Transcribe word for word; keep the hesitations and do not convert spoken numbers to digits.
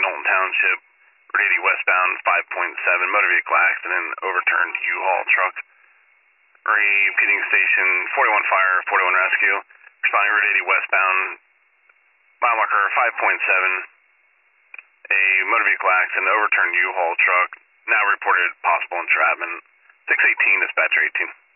Knowlton Township, Route eighty westbound, five point seven, motor vehicle accident, overturned U-Haul truck. Repeating station, forty-one fire, forty-one rescue, responding Route eighty westbound, mile marker five point seven, a motor vehicle accident, overturned U-Haul truck, now reported possible entrapment, six eighteen, dispatcher eighteen.